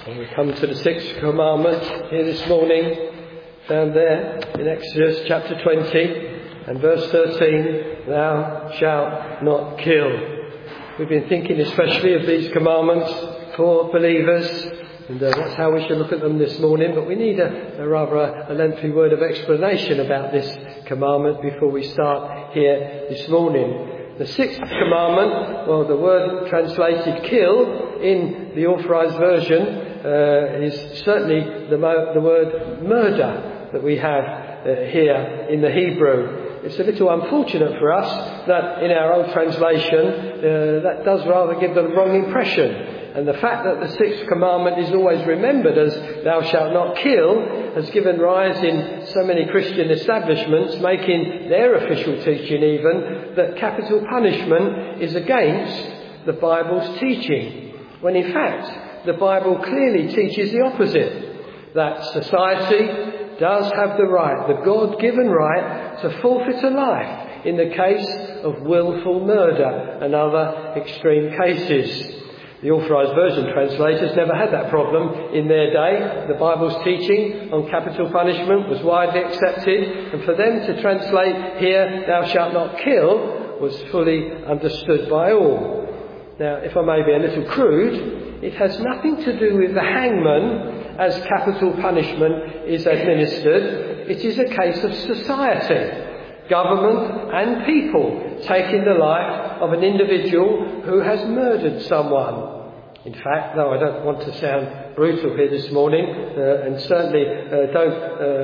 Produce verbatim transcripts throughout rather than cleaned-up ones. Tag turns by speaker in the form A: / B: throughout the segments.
A: And we come to the sixth commandment here this morning, found there in Exodus chapter twenty and verse thirteen, thou shalt not kill. We've been thinking especially of these commandments for believers, and uh, that's how we should look at them this morning. But we need a, a rather a, a lengthy word of explanation about this commandment before we start here this morning. The sixth commandment, well, the word translated kill in the Authorised Version uh, is certainly the, mo- the word murder that we have uh, here in the Hebrew. It's a little unfortunate for us that in our old translation uh, that does rather give the wrong impression. And the fact that the sixth commandment is always remembered as thou shalt not kill has given rise in so many Christian establishments, making their official teaching even that capital punishment is against the Bible's teaching. When in fact the Bible clearly teaches the opposite, that society does have the right, the God-given right, to forfeit a life in the case of willful murder and other extreme cases. The Authorised Version translators never had that problem in their day. The Bible's teaching on capital punishment was widely accepted, and for them to translate here, thou shalt not kill, was fully understood by all. Now, if I may be a little crude, it has nothing to do with the hangman as capital punishment is administered. It is a case of society, government and people taking the life of an individual who has murdered someone. In fact, though I don't want to sound brutal here this morning, uh, and certainly uh, don't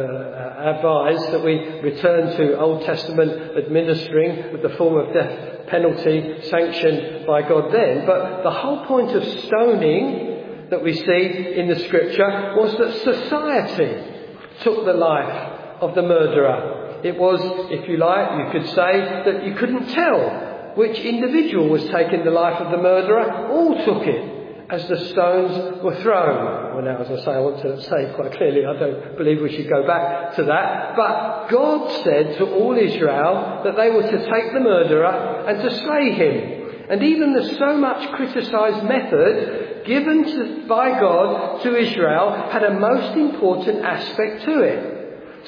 A: uh, advise that we return to Old Testament administering with the form of death penalty sanctioned by God then, but the whole point of stoning that we see in the scripture was that society took the life of the murderer. It was, if you like, you could say that you couldn't tell which individual was taking the life of the murderer. All took it as the stones were thrown. Well, now, as I say, I want to say quite clearly, I don't believe we should go back to that. But God said to all Israel that they were to take the murderer and to slay him. And even the so much criticised method given to, by God to Israel had a most important aspect to it.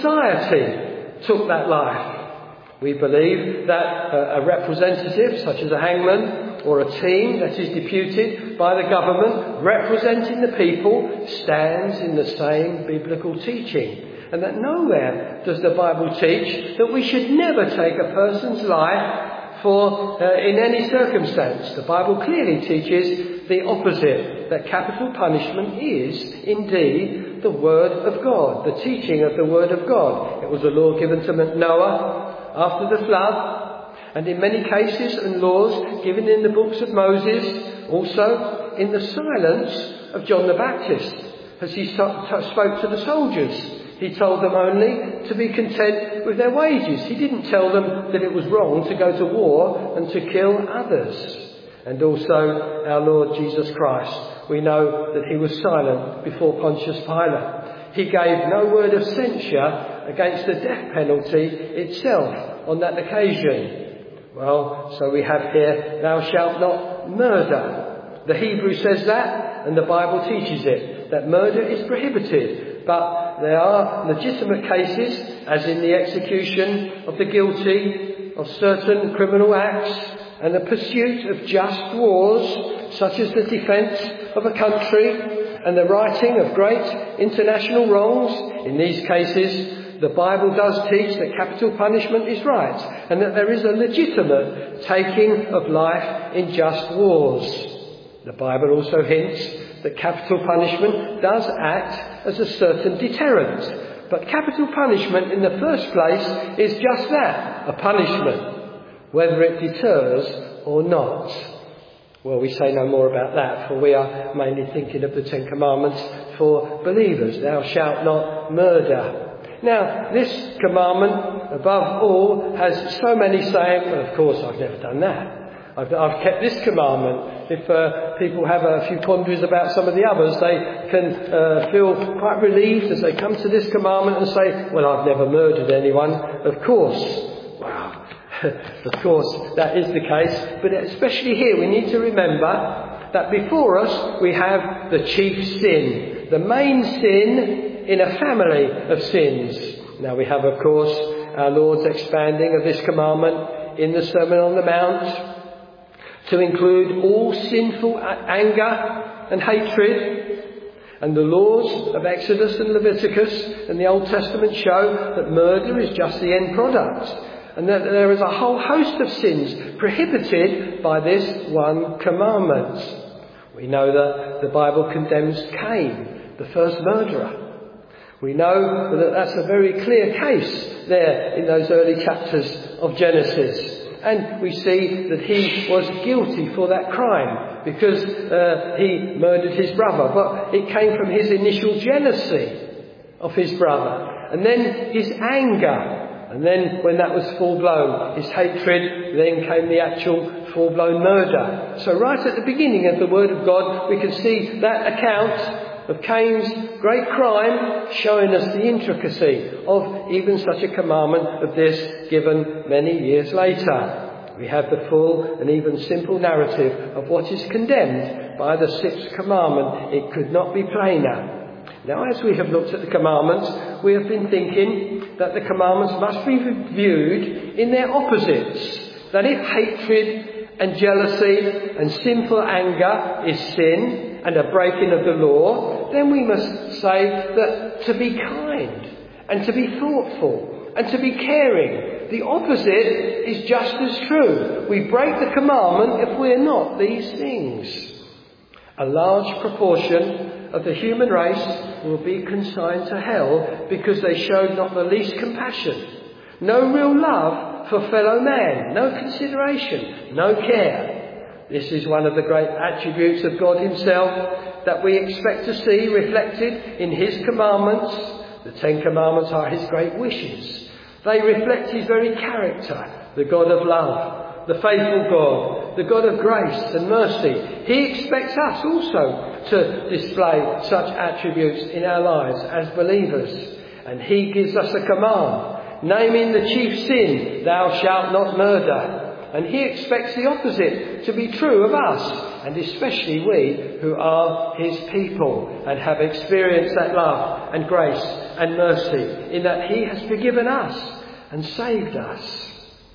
A: Society took that life. We believe that a representative, such as a hangman or a team that is deputed by the government representing the people, stands in the same biblical teaching. And that nowhere does the Bible teach that we should never take a person's life for uh, in any circumstance. The Bible clearly teaches the opposite, that capital punishment is indeed the Word of God, the teaching of the Word of God. It was a law given to Noah after the flood, and in many cases and laws given in the books of Moses, also in the silence of John the Baptist, as he spoke to the soldiers. He told them only to be content with their wages. He didn't tell them that it was wrong to go to war and to kill others. And also our Lord Jesus Christ, we know that he was silent before Pontius Pilate. He gave no word of censure against the death penalty itself on that occasion. Well, so we have here, thou shalt not murder. The Hebrew says that, and the Bible teaches it, that murder is prohibited. But there are legitimate cases, as in the execution of the guilty of certain criminal acts and the pursuit of just wars, such as the defence of a country and the righting of great international wrongs. In these cases, the Bible does teach that capital punishment is right, and that there is a legitimate taking of life in just wars. The Bible also hints that capital punishment does act as a certain deterrent. But capital punishment in the first place is just that, a punishment, whether it deters or not. Well, we say no more about that, for we are mainly thinking of the Ten Commandments for believers. Thou shalt not murder. Now, this commandment, above all, has so many saying, well, of course, I've never done that. I've, I've kept this commandment. If uh, people have a few quandaries about some of the others, they can uh, feel quite relieved as they come to this commandment and say, well, I've never murdered anyone. Of course. Wow. Of course, that is the case. But especially here, we need to remember that before us we have the chief sin, the main sin in a family of sins. Now we have, of course, our Lord's expanding of this commandment in the Sermon on the Mount to include all sinful anger and hatred. And the laws of Exodus and Leviticus and the Old Testament show that murder is just the end product, and that there is a whole host of sins prohibited by this one commandment. We know that the Bible condemns Cain, the first murderer. We know that that's a very clear case there in those early chapters of Genesis. And we see that he was guilty for that crime because uh, he murdered his brother. But it came from his initial jealousy of his brother. And then his anger. And then when that was full-blown, his hatred, then came the actual full-blown murder. So right at the beginning of the Word of God, we can see that account of Cain's great crime, showing us the intricacy of even such a commandment of this given many years later. We have the full and even simple narrative of what is condemned by the sixth commandment. It could not be plainer. Now, as we have looked at the commandments, we have been thinking that the commandments must be viewed in their opposites. That if hatred and jealousy and sinful anger is sin, and a breaking of the law, then we must say that to be kind and to be thoughtful and to be caring, the opposite is just as true. We break the commandment if we're not these things. A large proportion of the human race will be consigned to hell because they showed not the least compassion, no real love for fellow man, no consideration, no care. This is one of the great attributes of God himself that we expect to see reflected in his commandments. The Ten Commandments are his great wishes. They reflect his very character, the God of love, the faithful God, the God of grace and mercy. He expects us also to display such attributes in our lives as believers. And he gives us a command, naming the chief sin, thou shalt not murder. And he expects the opposite to be true of us, and especially we who are his people and have experienced that love and grace and mercy in that he has forgiven us and saved us.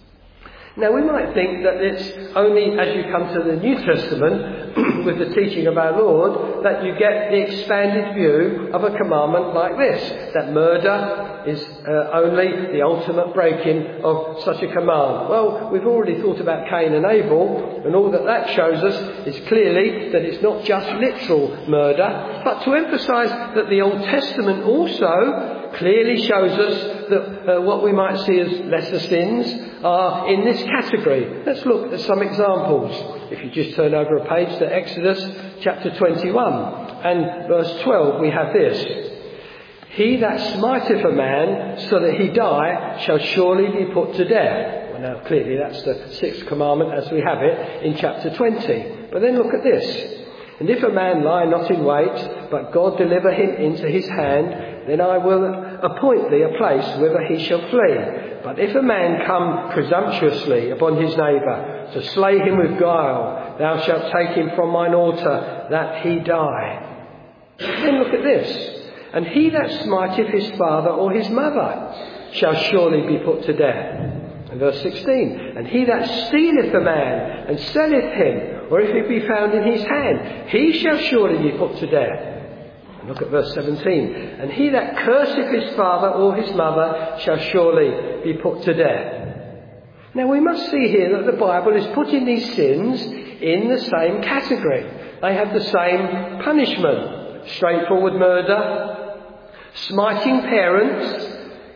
A: Now we might think that it's only as you come to the New Testament with the teaching of our Lord that you get the expanded view of a commandment like this, that murder is uh, only the ultimate breaking of such a command. Well, we've already thought about Cain and Abel, and all that that shows us is clearly that it's not just literal murder, but to emphasise that the Old Testament also clearly shows us that uh, what we might see as lesser sins are in this category. Let's look at some examples. If you just turn over a page to Exodus chapter twenty-one and verse twelve, we have this. He that smiteth a man so that he die shall surely be put to death. Well, now clearly that's the sixth commandment as we have it in chapter twenty. But then look at this. And if a man lie not in wait, but God deliver him into his hand, then I will appoint thee a place whither he shall flee. But if a man come presumptuously upon his neighbour, to slay him with guile, thou shalt take him from mine altar, that he die. Then look at this. And he that smiteth his father or his mother shall surely be put to death. And verse sixteen. And he that stealeth a man and selleth him, or if it be found in his hand, he shall surely be put to death. And look at verse seventeen. And he that curseth his father or his mother shall surely be put to death. Now we must see here that the Bible is putting these sins in the same category. They have the same punishment. Straightforward murder, smiting parents,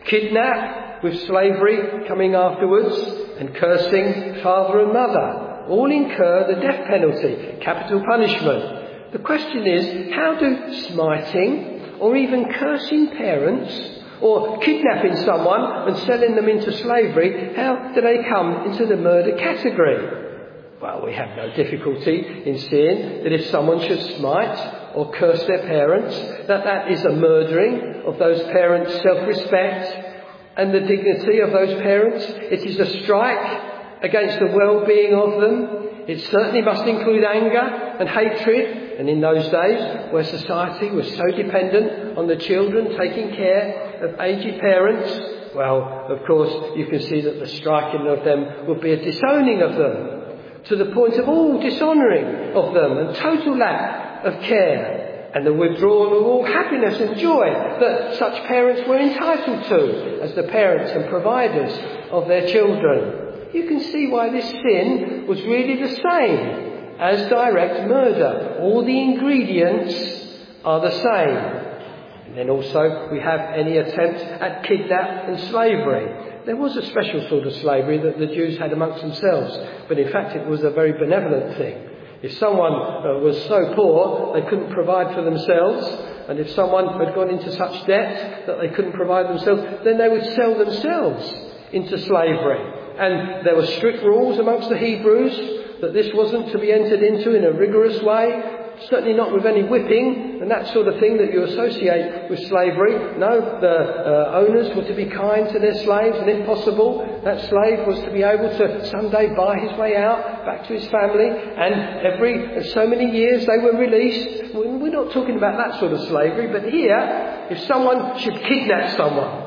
A: kidnap with slavery coming afterwards, and cursing father and mother. All incur the death penalty, capital punishment. The question is, how do smiting or even cursing parents or kidnapping someone and selling them into slavery, how do they come into the murder category? Well, we have no difficulty in seeing that if someone should smite or curse their parents, that that is a murdering of those parents' self-respect and the dignity of those parents. It is a strike against the well-being of them. It certainly must include anger and hatred. And in those days, where society was so dependent on the children taking care of aged parents, well, of course, you can see that the striking of them would be a disowning of them, to the point of all dishonouring of them and total lack of care, and the withdrawal of all happiness and joy that such parents were entitled to as the parents and providers of their children. You can see why this sin was really the same as direct murder. All the ingredients are the same. And then also we have any attempt at kidnap and slavery. There was a special sort of slavery that the Jews had amongst themselves, but in fact it was a very benevolent thing. If someone uh, was so poor they couldn't provide for themselves, and if someone had gone into such debt that they couldn't provide themselves, then they would sell themselves into slavery. And there were strict rules amongst the Hebrews that this wasn't to be entered into in a rigorous way, certainly not with any whipping and that sort of thing that you associate with slavery. No, the uh, owners were to be kind to their slaves, and if possible, that slave was to be able to someday buy his way out back to his family, and every so many years they were released. We're not talking about that sort of slavery, but here, if someone should kidnap someone,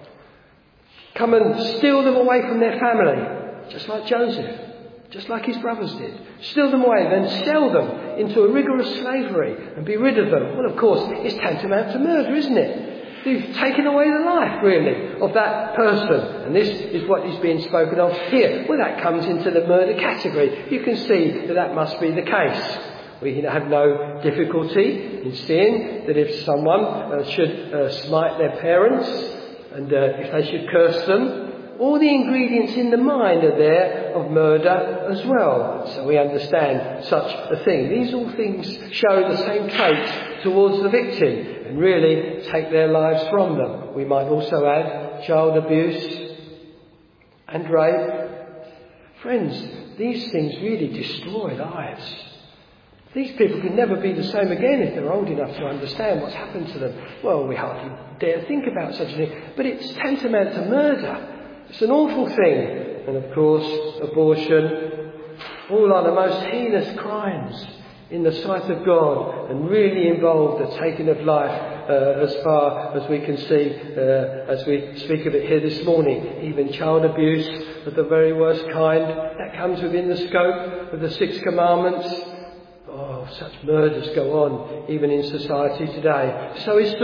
A: come and steal them away from their family, just like Joseph, just like his brothers did, steal them away, then sell them into a rigorous slavery and be rid of them. Well, of course, it's tantamount to murder, isn't it? You've taken away the life, really, of that person. And this is what is being spoken of here. Well, that comes into the murder category. You can see that that must be the case. We have no difficulty in seeing that if someone uh, should uh, smite their parents, and uh, if they should curse them, all the ingredients in the mind are there of murder as well. So we understand such a thing. These all things show the same traits towards the victim and really take their lives from them. We might also add child abuse and rape. Friends, these things really destroy lives. These people can never be the same again if they're old enough to understand what's happened to them. Well, we hardly dare think about such a thing. But it's tantamount to murder. It's an awful thing. And of course, abortion, all are the most heinous crimes in the sight of God, and really involve the taking of life uh, as far as we can see uh, as we speak of it here this morning. Even child abuse of the very worst kind, that comes within the scope of the Six Commandments. Oh, such murders go on even in society today. So is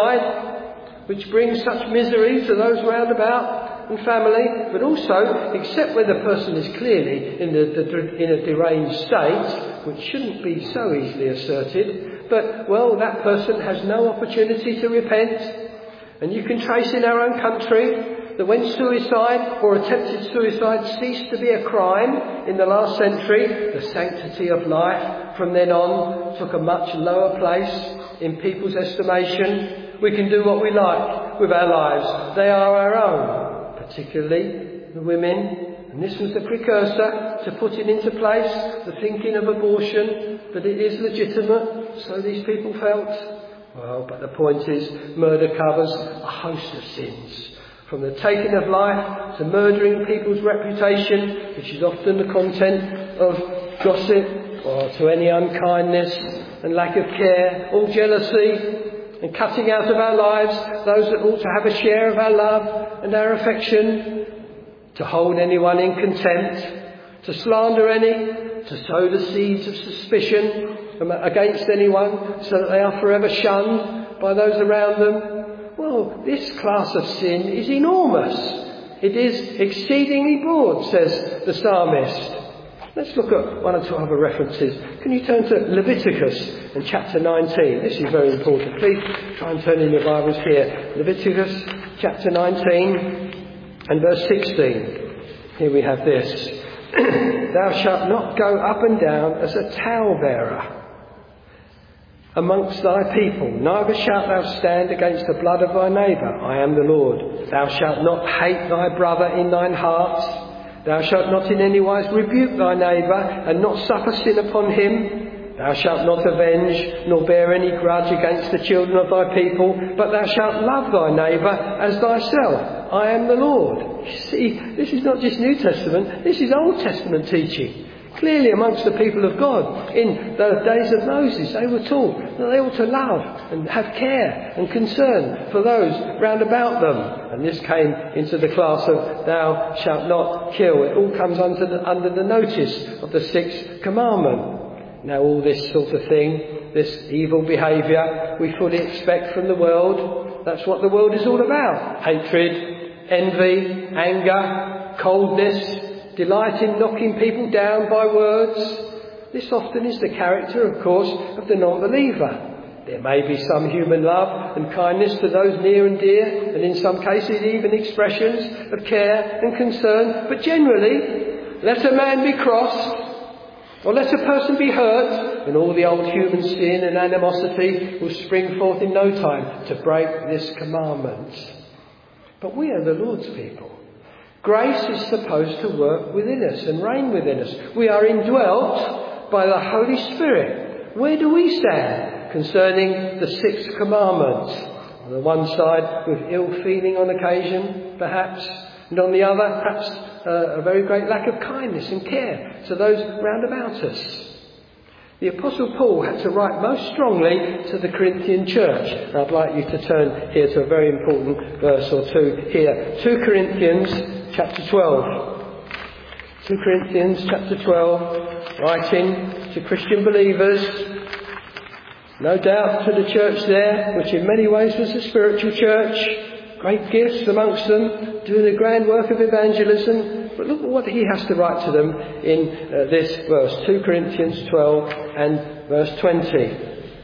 A: suicide, which brings such misery to those round about and family, but also, except when the person is clearly in, the, the, in a deranged state, which shouldn't be so easily asserted, but, well, that person has no opportunity to repent. And you can trace in our own country that when suicide or attempted suicide ceased to be a crime in the last century, the sanctity of life from then on took a much lower place in people's estimation. We can do what we like with our lives. They are our own, particularly the women. And this was the precursor to putting into place the thinking of abortion, that it is legitimate, so these people felt. Well, but the point is, murder covers a host of sins. From the taking of life to murdering people's reputation, which is often the content of gossip, or to any unkindness and lack of care, all jealousy, and cutting out of our lives those that ought to have a share of our love and our affection, to hold anyone in contempt, to slander any, to sow the seeds of suspicion against anyone so that they are forever shunned by those around them. Well, this class of sin is enormous. It is exceedingly broad, says the psalmist. Let's look at one or two other references. Can you turn to Leviticus and chapter nineteen? This is very important. Please try and turn in your Bibles here. Leviticus chapter nineteen and verse sixteen. Here we have this. Thou shalt not go up and down as a towel-bearer amongst thy people, neither shalt thou stand against the blood of thy neighbour. I am the Lord. Thou shalt not hate thy brother in thine heart. Thou shalt not in any wise rebuke thy neighbour, and not suffer sin upon him. Thou shalt not avenge, nor bear any grudge against the children of thy people, but thou shalt love thy neighbour as thyself. I am the Lord. You see, this is not just New Testament, this is Old Testament teaching. Clearly amongst the people of God, in the days of Moses, they were taught that they ought to love and have care and concern for those round about them. And this came into the class of thou shalt not kill. It all comes under the, under the notice of the sixth commandment. Now all this sort of thing, this evil behaviour, we fully expect from the world. That's what the world is all about. Hatred, envy, anger, coldness, delight in knocking people down by words. This often is the character, of course, of the non-believer. There may be some human love and kindness to those near and dear, and in some cases even expressions of care and concern, but generally, let a man be crossed, or let a person be hurt, and all the old human sin and animosity will spring forth in no time to break this commandment. But we are the Lord's people. Grace is supposed to work within us and reign within us. We are indwelt by the Holy Spirit. Where do we stand concerning the sixth commandment? On the one side, with ill feeling on occasion, perhaps, and on the other, perhaps uh, a very great lack of kindness and care to those round about us. The Apostle Paul had to write most strongly to the Corinthian church. And I'd like you to turn here to a very important verse or two here. Second Corinthians chapter twelve. Second Corinthians chapter twelve, writing to Christian believers, no doubt to the church there, which in many ways was a spiritual church, great gifts amongst them, doing a grand work of evangelism. But look at what he has to write to them in uh, this verse, Second Corinthians twelve and verse twenty.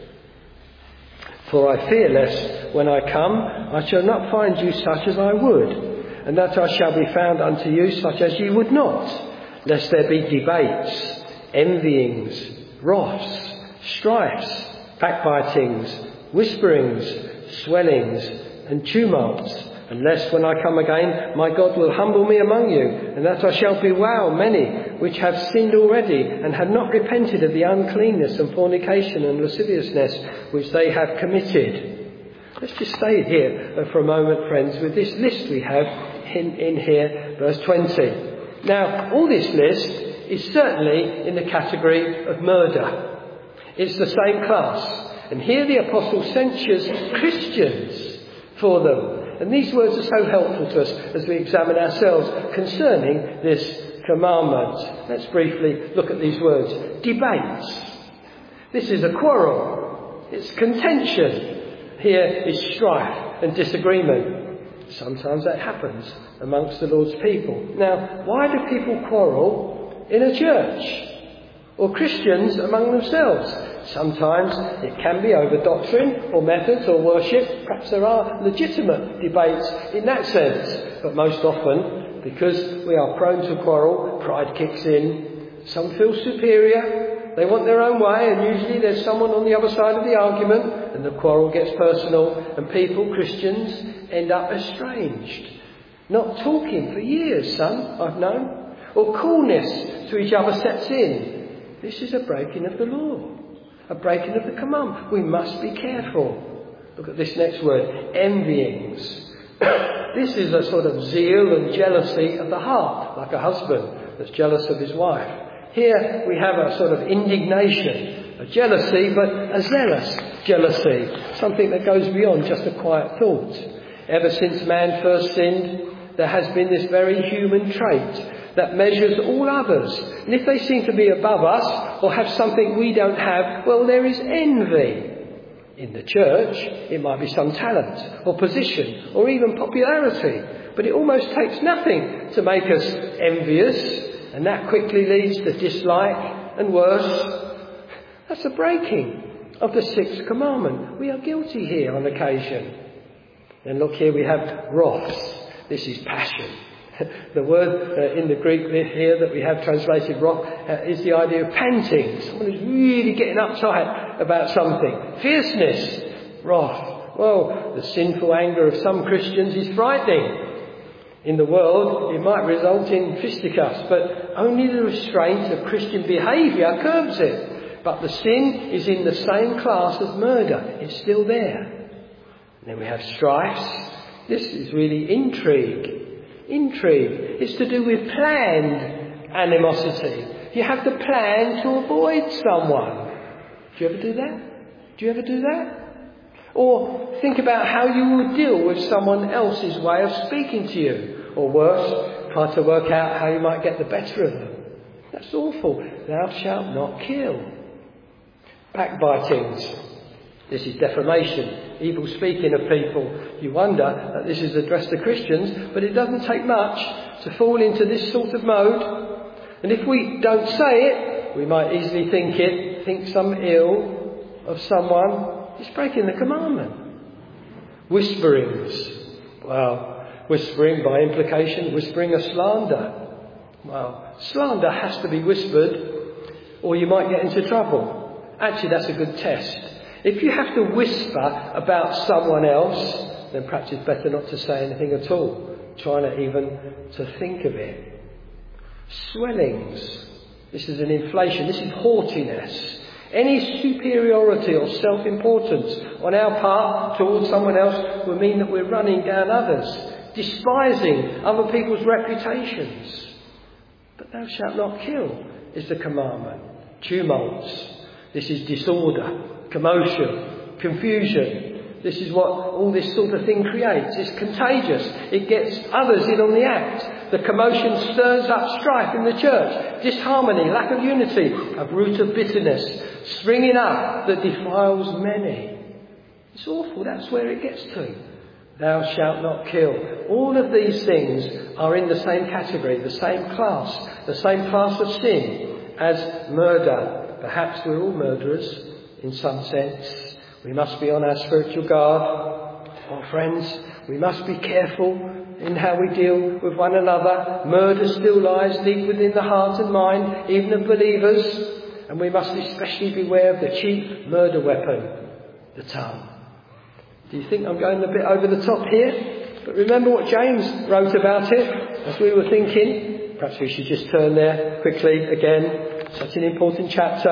A: For I fear lest when I come I shall not find you such as I would, and that I shall be found unto you such as ye would not, lest there be debates, envyings, wraths, strifes, backbitings, whisperings, swellings, and tumults. Unless when I come again, my God will humble me among you, and that I shall bewail many which have sinned already, and have not repented of the uncleanness and fornication and lasciviousness which they have committed. Let's just stay here for a moment, friends, with this list we have in, in here, verse twenty. Now, all this list is certainly in the category of murder. It's the same class. And here the apostle censures Christians for them. And these words are so helpful to us as we examine ourselves concerning this commandment. Let's briefly look at these words. Debates. This is a quarrel. It's contention. Here is strife and disagreement. Sometimes that happens amongst the Lord's people. Now, why do people quarrel in a church? Or Christians among themselves? Sometimes it can be over doctrine or methods or worship. Perhaps there are legitimate debates in that sense. But most often, because we are prone to quarrel, pride kicks in. Some feel superior. They want their own way, and usually there's someone on the other side of the argument, and the quarrel gets personal, and people, Christians, end up estranged. Not talking for years, some, I've known. Or coolness to each other sets in. This is a breaking of the law. A breaking of the command. We must be careful. Look at this next word. Envyings. This is a sort of zeal and jealousy of the heart, like a husband that's jealous of his wife. Here we have a sort of indignation, a jealousy, but a zealous jealousy. Something that goes beyond just a quiet thought. Ever since man first sinned, there has been this very human trait that measures all others. And if they seem to be above us or have something we don't have, well, there is envy. In the church, it might be some talent or position or even popularity. But it almost takes nothing to make us envious. And that quickly leads to dislike and worse. That's a breaking of the sixth commandment. We are guilty here on occasion. And look, here we have wraths. This is passion. The word uh, in the Greek here that we have translated wrath uh, is the idea of panting. Someone who's really getting uptight about something. Fierceness, wrath. Well, the sinful anger of some Christians is frightening. In the world, it might result in fisticuffs, but only the restraint of Christian behaviour curbs it. But the sin is in the same class as murder. It's still there. And then we have strifes. This is really intrigue. Intrigue. It's to do with planned animosity. You have the plan to avoid someone. Do you ever do that? Do you ever do that? Or think about how you will deal with someone else's way of speaking to you. Or worse, try to work out how you might get the better of them. That's awful. Thou shalt not kill. Backbitings. This is defamation, evil speaking of people. You wonder that this is addressed to Christians, but it doesn't take much to fall into this sort of mode. And if we don't say it, we might easily think it, think some ill of someone. It's breaking the commandment. Whisperings. Well, whispering by implication, whispering a slander. Well, slander has to be whispered or you might get into trouble. Actually, that's a good test. If you have to whisper about someone else, then perhaps it's better not to say anything at all. Try not even to think of it. Swellings. This is an inflation. This is haughtiness. Any superiority or self-importance on our part towards someone else will mean that we're running down others, despising other people's reputations. But thou shalt not kill is the commandment. Tumults. This is disorder, commotion, confusion. This is what all this sort of thing creates. It's contagious. It gets others in on the act. The commotion stirs up strife in the church. Disharmony, lack of unity, a root of bitterness springing up that defiles many. It's awful. That's where it gets to. Thou shalt not kill. All of these things are in the same category, the same class, the same class of sin as murder. Perhaps we're all murderers in some sense. We must be on our spiritual guard. Oh, friends, we must be careful in how we deal with one another. Murder still lies deep within the heart and mind, even of believers. And we must especially beware of the chief murder weapon, the tongue. Do you think I'm going a bit over the top here? But remember what James wrote about it as we were thinking. Perhaps we should just turn there quickly again. Such an important chapter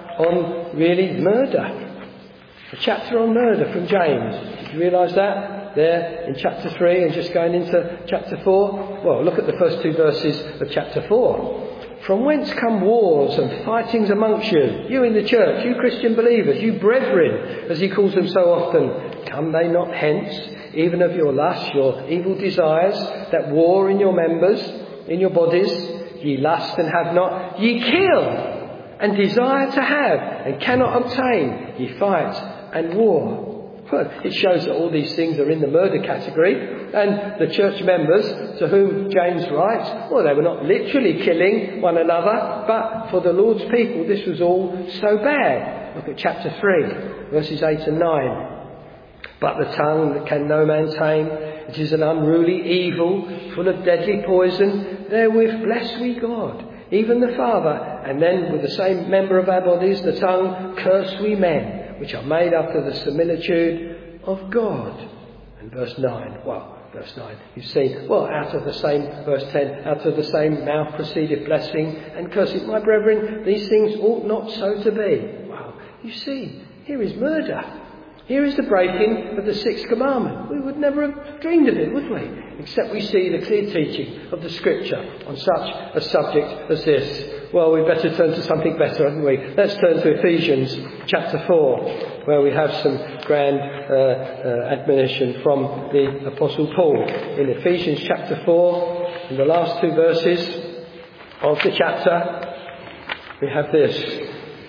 A: on really murder. A chapter on murder from James. Did you realise that? There in chapter three and just going into chapter four. Well, look at the first two verses of chapter four. From whence come wars and fightings amongst you? You in the church, you Christian believers, you brethren, as he calls them so often. Come they not hence, even of your lusts, your evil desires, that war in your members, in your bodies? Ye lust and have not, ye kill and desire to have and cannot obtain. Ye fight and war. Well, it shows that all these things are in the murder category. And the church members to whom James writes, well, they were not literally killing one another, but for the Lord's people this was all so bad. Look at chapter three, verses eight and nine. But the tongue that can no man tame, it is an unruly evil, full of deadly poison. Therewith bless we God, even the Father. And then with the same member of our bodies, the tongue, curse we men, which are made after the similitude of God. And verse nine, well, verse nine, you see, well, out of the same, verse ten, out of the same mouth proceedeth blessing and cursing. My brethren, these things ought not so to be. Well, you see, here is murder. Here is the breaking of the sixth commandment. We would never have dreamed of it, would we? Except we see the clear teaching of the Scripture on such a subject as this. Well, we'd better turn to something better, hadn't we? Let's turn to Ephesians chapter four, where we have some grand uh, uh, admonition from the Apostle Paul. In Ephesians chapter four, in the last two verses of the chapter, we have this.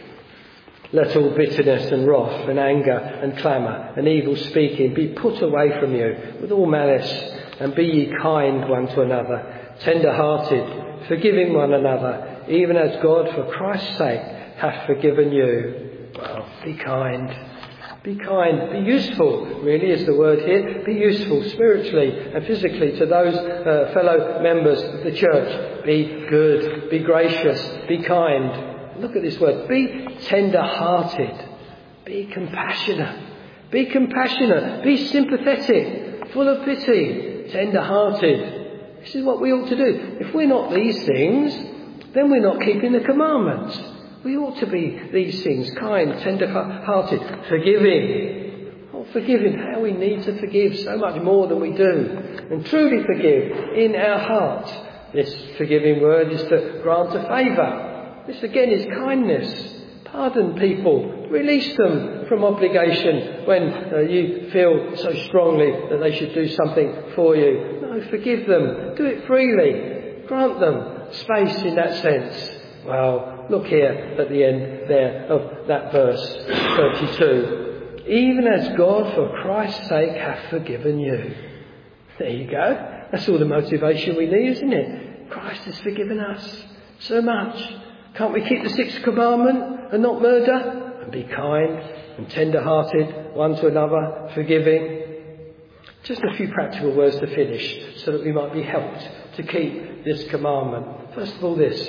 A: Let all bitterness and wrath and anger and clamour and evil speaking be put away from you with all malice, and be ye kind one to another, tender-hearted, forgiving one another, even as God for Christ's sake hath forgiven you. Well, be kind. Be kind. Be useful, really is the word here. Be useful spiritually and physically to those uh, fellow members of the church. Be good. Be gracious. Be kind. Look at this word. Be tender-hearted. Be compassionate. Be compassionate. Be sympathetic. Full of pity. Tender-hearted. This is what we ought to do. If we're not these things, then we're not keeping the commandments. We ought to be these things. Kind, tender-hearted, forgiving. Oh, forgiving. How we need to forgive so much more than we do. And truly forgive in our hearts. This forgiving word is to grant a favour. This again is kindness. Pardon people. Release them from obligation when uh, you feel so strongly that they should do something for you. No, forgive them. Do it freely. Grant them space in that sense. Well, look here at the end there of that verse thirty-two. Even as God for Christ's sake hath forgiven you. There you go. That's all the motivation we need, isn't it? Christ has forgiven us so much. Can't we keep the sixth commandment and not murder? And be kind and tender-hearted, one to another, forgiving. Just a few practical words to finish so that we might be helped to keep this commandment. First of all, this.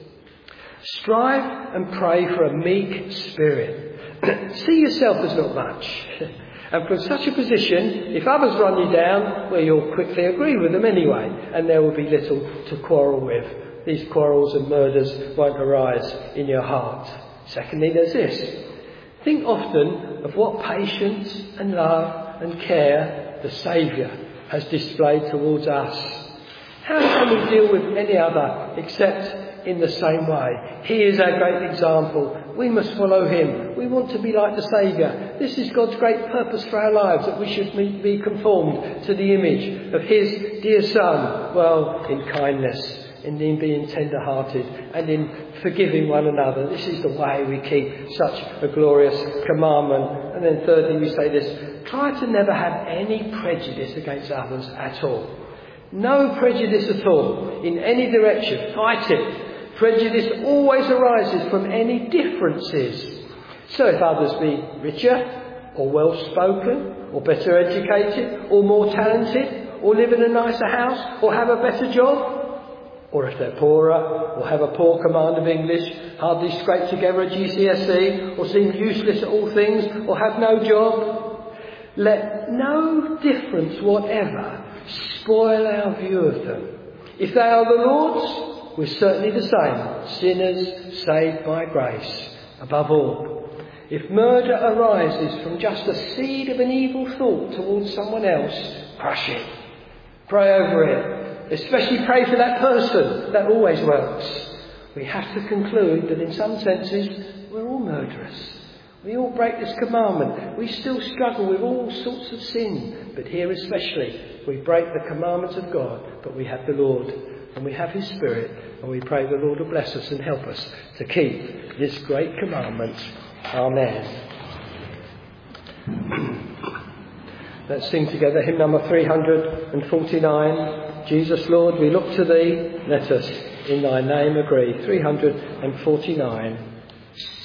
A: Strive and pray for a meek spirit. See yourself as not much. And from such a position, if others run you down, well, you'll quickly agree with them anyway, and there will be little to quarrel with. These quarrels and murders won't arise in your heart. Secondly, there's this. Think often of what patience and love and care the Saviour has displayed towards us. How can we deal with any other except in the same way? He is our great example. We must follow him. We want to be like the Saviour. This is God's great purpose for our lives, that we should be conformed to the image of his dear Son. Well, in kindness, in being tender-hearted, and in forgiving one another. This is the way we keep such a glorious commandment. And then thirdly, we say this. Try to never have any prejudice against others at all. No prejudice at all, in any direction. Fight it. Prejudice always arises from any differences. So if others be richer, or well-spoken, or better educated, or more talented, or live in a nicer house, or have a better job, or if they're poorer, or have a poor command of English, hardly scrape together a G C S E, or seem useless at all things, or have no job, let no difference whatever spoil our view of them. If they are the Lord's, we're certainly the same, sinners saved by grace. Above all, if murder arises from just a seed of an evil thought towards someone else, crush it. Pray over it. Especially pray for that person. That always works. We have to conclude that in some senses we're all murderers. We all break this commandment. We still struggle with all sorts of sin. But here especially, we break the commandments of God, but we have the Lord and we have his Spirit, and we pray the Lord will bless us and help us to keep this great commandment. Amen. Let's sing together hymn number three hundred forty-nine. Jesus, Lord, we look to thee. Let us in thy name agree. three hundred forty-nine.